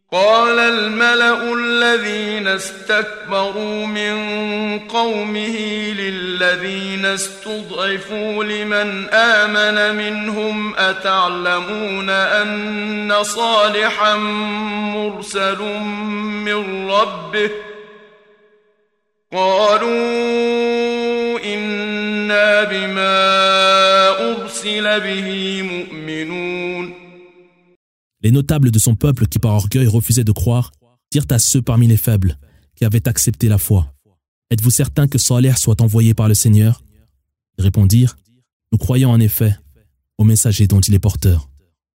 قال الملأ الذين استكبروا من قومه للذين استضعفوا لمن آمن منهم أتعلمون أن صالحا مرسل من ربه قالوا إنا بما أرسل به مؤمنون. Les notables de son peuple qui par orgueil refusaient de croire dirent à ceux parmi les faibles qui avaient accepté la foi: Êtes-vous certains que Salih soit envoyé par le Seigneur? Ils répondirent: Nous croyons en effet au messager dont il est porteur.